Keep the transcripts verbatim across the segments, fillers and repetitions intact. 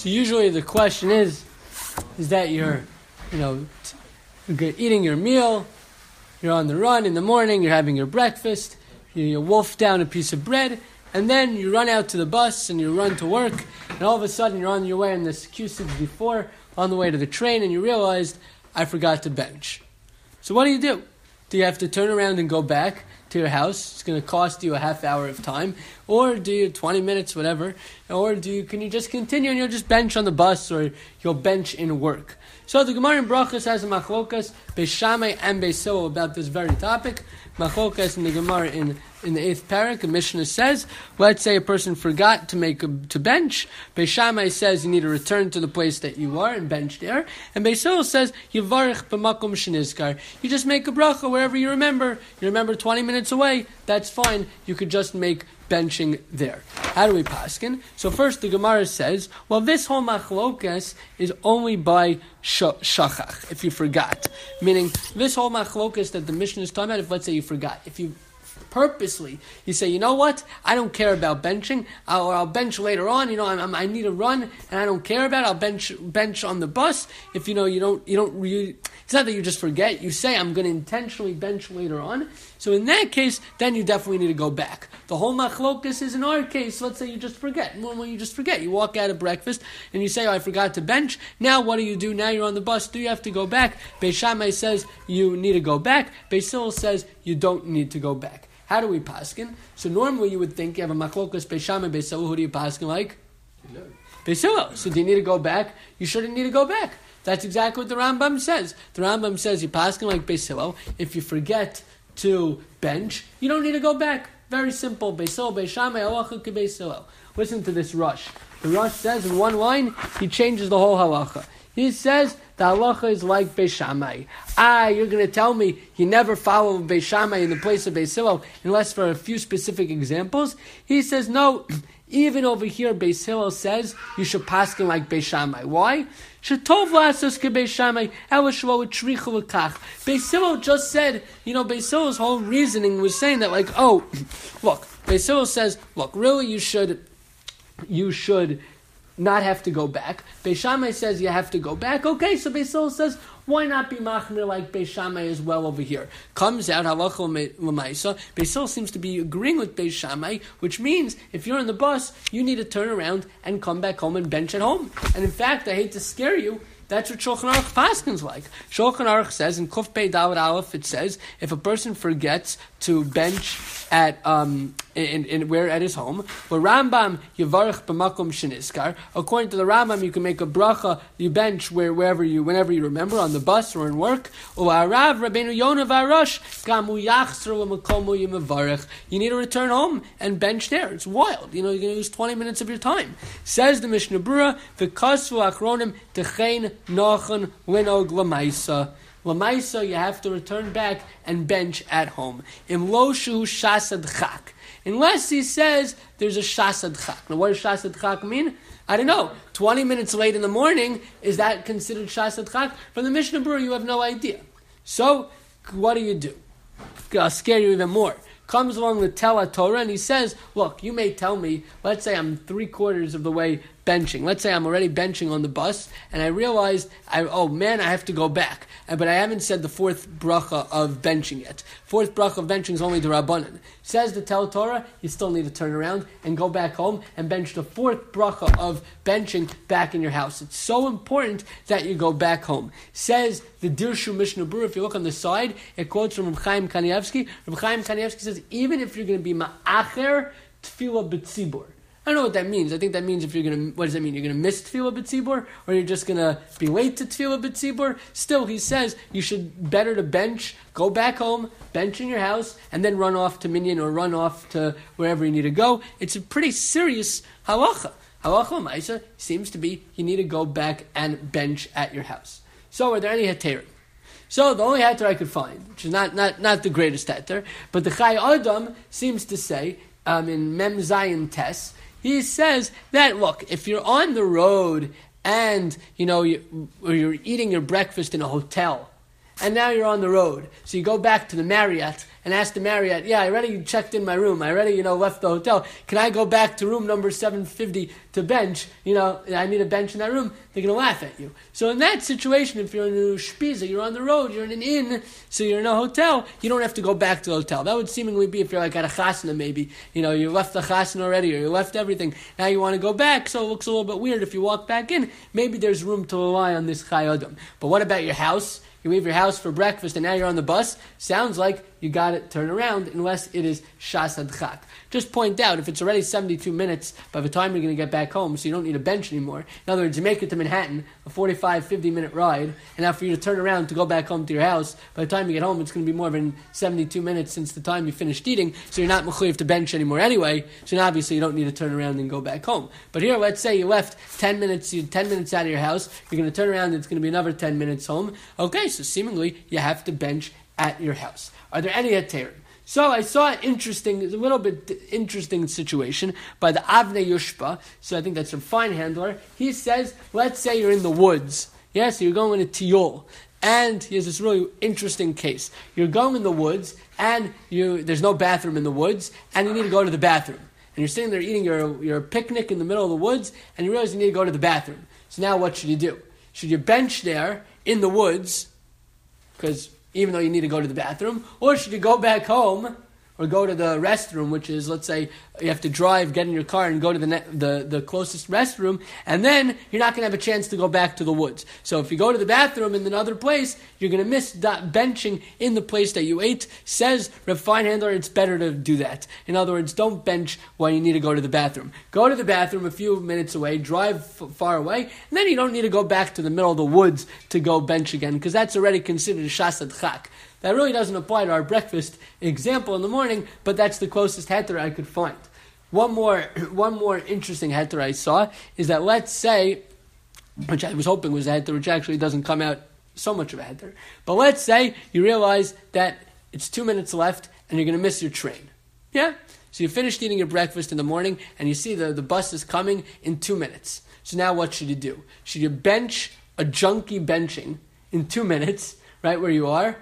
So usually the question is, is that you're, you know, t- eating your meal, you're on the run in the morning, you're having your breakfast, you, you wolf down a piece of bread, and then you run out to the bus and you run to work, and all of a sudden you're on your way in this Q sixty-four, on the way to the train, and you realized, I forgot to bench. So what do you do? Do you have to turn around and go back to your house? It's going to cost you a half hour of time. Or do you, twenty minutes, whatever. Or do you, can you just continue and you'll just bench on the bus or you'll bench in work? So the Gemara in Brachos has a machlokas, Beis Shammai and Beis Hillel about this very topic. Machlokas in the Gemara in, in the eighth parak, the Mishnah says, let's say a person forgot to make a, to bench. Beis Shammai says you need to return to the place that you are and bench there. And Beis Hillel says, Yivarich b'makom shenizkar. You just make a bracha wherever you remember. You remember twenty minutes away, that's fine. You could just make benching there. How do we paskin? So first the Gemara says, well, this whole machlokas is only by sh- shachach, if you forgot. Meaning, this whole machlokas that the Mishnah is talking about, if let's say you forgot, if you purposely, you say, you know what, I don't care about benching, I'll, or I'll bench later on, you know, I'm, I'm, I need a run, and I don't care about it, I'll bench bench on the bus. If, you know, you don't, you don't really, it's not that you just forget, you say, I'm going to intentionally bench later on. So in that case, then you definitely need to go back. The whole machlokas is in our case, let's say you just forget. When you just forget, you walk out of breakfast, and you say, oh, I forgot to bench. Now what do you do? Now you're on the bus. Do you have to go back? Beis Shammai says you need to go back. Beis Hillel says you don't need to go back. How do we paskin? So normally you would think you have a machlokas Beis Shammai, Beis Hillel. Who do you paskin like? Beis Hillel. So do you need to go back? You shouldn't need to go back. That's exactly what the Rambam says. The Rambam says you paskin like Beis Hillel. If you forget to bench, you don't need to go back. Very simple. Beis Hillel, Beis Shammai, halacha k'Beis Hillel. Listen to this Rush. The Rush says in one line, he changes the whole halacha. He says the halacha is like Beis Shammai. Ah, you're going to tell me you never follow Beis Shammai in the place of Beis Hillel unless for a few specific examples. He says no. Even over here, Beis Hillel says you should paskin like Beis Shammai. Why? Shetov la'asos keBeis Shammai, ela shelo tzricha l'kach. Beis Hillel just said, you know, Beis Hillel's whole reasoning was saying that, like, oh, look, Beis Hillel says, look, really, you should, you should not have to go back. Beis Shammai says you have to go back. Okay, so Beis Hillel says, why not be machmir like Beis Shammai as well over here? Comes out, halacha l'maisa, Beis Hillel seems to be agreeing with Beis Shammai, which means if you're on the bus, you need to turn around and come back home and bench at home. And in fact, I hate to scare you, that's what Shulchan Aruch paskin's like. Shulchan Aruch says, in Kuf Pei Dalet Aleph, it says, if a person forgets to bench at um in, in where at his home, but Rambam Yivarich b'makom sheniskar. According to the Rambam, you can make a bracha, you bench where wherever you whenever you remember, on the bus or in work. U'arav Rabbeinu Yonah v'Arosh gamu yachzru l'makomu yimavarich. You need to return home and bench there. It's wild. You know, you're going to use twenty minutes of your time. Says the Mishnah Berurah, v'kasvu achronim techein nachon linog l'maisa. L'maisa, you have to return back and bench at home. Im lo shu shasad chak. Unless he says there's a shasad chak. Now, what does shasad chak mean? I don't know. twenty minutes late in the morning, is that considered shasad chak? From the Mishnah Berurah, you have no idea. So, what do you do? I'll scare you even more. Comes along the Tela Torah and he says, look, you may tell me, let's say I'm three quarters of the way benching. Let's say I'm already benching on the bus and I realized, I, oh man, I have to go back. But I haven't said the fourth bracha of benching yet. Fourth bracha of benching is only the Rabbanan. Says the Tel Torah, you still need to turn around and go back home and bench the fourth bracha of benching back in your house. It's so important that you go back home. Says the Dirshu Mishnah Berurah, if you look on the side, it quotes from Reb Chaim Kanievsky. Reb Chaim Kanievsky says, even if you're going to be ma'acher tefillah b'tzibur. I don't know what that means. I think that means if you're going to, what does that mean? You're going to miss Tefillah B'tzibur? Or you're just going to be late to Tefillah B'tzibur? Still, he says you should better to bench, go back home, bench in your house, and then run off to Minyan or run off to wherever you need to go. It's a pretty serious halacha. Halacha Maisa seems to be you need to go back and bench at your house. So are there any heterim? So the only heter I could find, which is not, not, not the greatest heter, but the Chai Adam seems to say, um, in Mem Zayin Tes, he says that, look, if you're on the road and, you know, you, or you're eating your breakfast in a hotel and now you're on the road. So you go back to the Marriott and ask the Marriott, yeah, I already checked in my room. I already, you know, left the hotel. Can I go back to room number seven fifty to bench? You know, I need a bench in that room. They're going to laugh at you. So in that situation, if you're in a shpiza, you're on the road, you're in an inn, so you're in a hotel, you don't have to go back to the hotel. That would seemingly be if you're like at a chasna maybe. You know, you left the chasna already or you left everything. Now you want to go back, so it looks a little bit weird if you walk back in. Maybe there's room to rely on this Chai Adam. But what about your house? You leave your house for breakfast and now you're on the bus. Sounds like you got to turn around unless it is Shas Adchak. Just point out, if it's already seventy-two minutes by the time you're going to get back home, so you don't need a bench anymore. In other words, you make it to Manhattan, a forty-five, fifty minute ride, and now for you to turn around to go back home to your house, by the time you get home, it's going to be more than seventy-two minutes since the time you finished eating, so you're not mechuyev to bench anymore anyway, so now obviously you don't need to turn around and go back home. But here, let's say you left ten minutes, you're ten minutes out of your house, you're going to turn around and it's going to be another ten minutes home. Okay, so seemingly you have to bench at your house. Are there any heterim? So I saw an interesting, a little bit interesting situation by the Avnei Yushpa. So I think that's a fine handler. He says, let's say you're in the woods. Yeah, so you're going in a tiyol. And he has this really interesting case. You're going in the woods, and you there's no bathroom in the woods, and you need to go to the bathroom. And you're sitting there eating your, your picnic in the middle of the woods, and you realize you need to go to the bathroom. So now what should you do? Should you bench there in the woods, because even though you need to go to the bathroom, or should you go back home or go to the restroom, which is, let's say, you have to drive, get in your car, and go to the ne- the, the closest restroom, and then you're not going to have a chance to go back to the woods. So if you go to the bathroom in another place, you're going to miss that benching in the place that you ate. Says Reb Feinhandler, it's better to do that. In other words, don't bench while you need to go to the bathroom. Go to the bathroom a few minutes away, drive f- far away, and then you don't need to go back to the middle of the woods to go bench again, because that's already considered a shas adchak. That really doesn't apply to our breakfast example in the morning, but that's the closest heter I could find. One more, one more interesting heter I saw is that, let's say, which I was hoping was a heter, which actually doesn't come out so much of a heter, but let's say you realize that it's two minutes left and you're going to miss your train. Yeah? So you finished eating your breakfast in the morning and you see the, the bus is coming in two minutes. So now what should you do? Should you bench a junkie benching in two minutes, right where you are?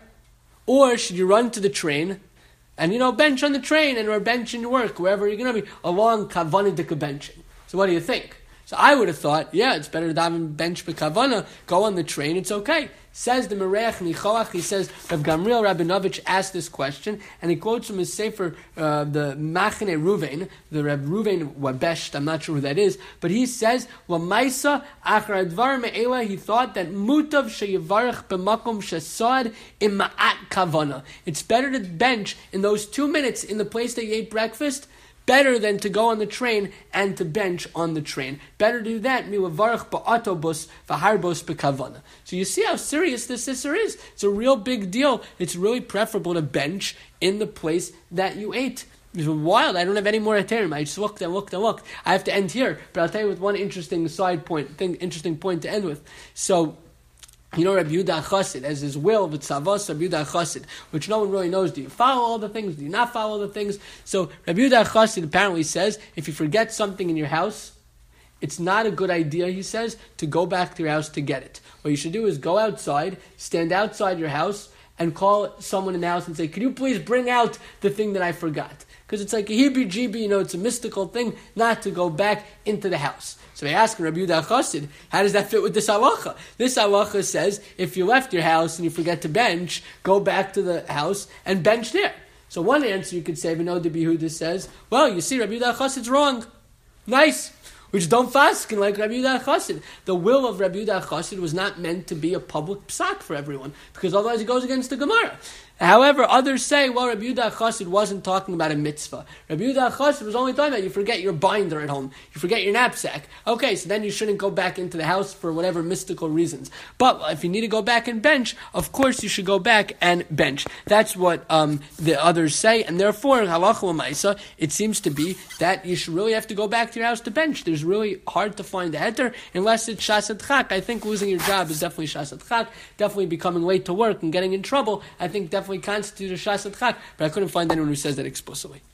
Or should you run to the train and, you know, bench on the train and or bench in your work, wherever you're going to be, a long kavanah benching? So what do you think? So I would have thought, yeah, it's better to daven bench b'kavana, go on the train, it's okay. Says the Mereach Nichoach, he says, Rav Gamriel Rabinovich asked this question, and he quotes from his sefer, uh, the Machne Ruvain, the Rav Ruvain Wabesht, I'm not sure who that is, but he says, Lamaisa achar advar me'ela, he thought that mutav sheyivarach b'makom shesad ima'at kavana. It's better to bench in those two minutes in the place that you ate breakfast, better than to go on the train and to bench on the train. Better to do that, milavarach ba'autobus v'harbos b'kavana. So you see how serious this issur is. It's a real big deal. It's really preferable to bench in the place that you ate. It's wild. I don't have any more heterim. I just looked and looked and looked. I have to end here, but I'll tell you with one interesting side point, thing, interesting point to end with. So, you know Rabbi Yehuda Chassid, as his will, with Tzavos Rabbi Yehuda Chassid, which no one really knows. Do you follow all the things? Do you not follow all the things? So Rabbi Yehuda Chassid apparently says, if you forget something in your house, it's not a good idea, he says, to go back to your house to get it. What you should do is go outside, stand outside your house, and call someone in the house and say, could you please bring out the thing that I forgot? Because it's like a heebie-jeebie, you know, it's a mystical thing not to go back into the house. So they ask Rabbi Yehuda Chassid, how does that fit with this halacha? This halacha says, if you left your house and you forget to bench, go back to the house and bench there. So one answer you could say, V'no de Yehuda says, well, you see, Rabbi Yehuda Chassid's wrong. Nice. Which don't faskin like Rabbi Yehuda Chassid. The will of Rabbi Yehuda Chassid was not meant to be a public psak for everyone, because otherwise it goes against the Gemara. However, others say, well, Rabbi Yehuda Chassid wasn't talking about a mitzvah. Rabbi Yehuda Chassid was only talking about you forget your binder at home, you forget your knapsack. Okay, so then you shouldn't go back into the house for whatever mystical reasons. But if you need to go back and bench, of course you should go back and bench. That's what um, the others say, and therefore, halacha l'maisa, it seems to be that you should really have to go back to your house to bench. There's really hard to find a heter unless it's shas adchak. I think losing your job is definitely shas adchak. Definitely becoming late to work and getting in trouble, I think definitely constitute a shas adchak, but I couldn't find anyone who says that explicitly.